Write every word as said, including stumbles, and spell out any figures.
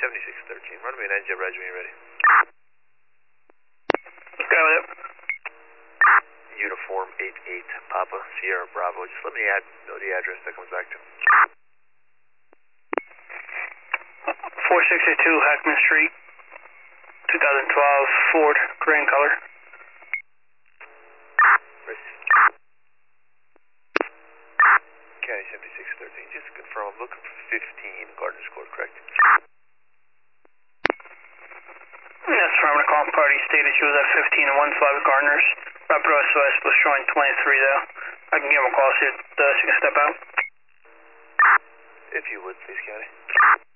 seventy-six thirteen. Run me an N J Reg when you're ready. Go with it. Uniform eight eight Papa Sierra Bravo. Just let me add, know the address that comes back to. four sixty-two Hackman Street, twenty twelve Ford, gray in color. County seventy-six thirteen. Just to confirm, I'm looking for fifteen Gardner's Court, correct? That's from the call party stated she was at fifteen and one five Gardner's. Rapid S O S was showing twenty-three though. I can give him a call, see if uh, she can step out. If you would, please, County.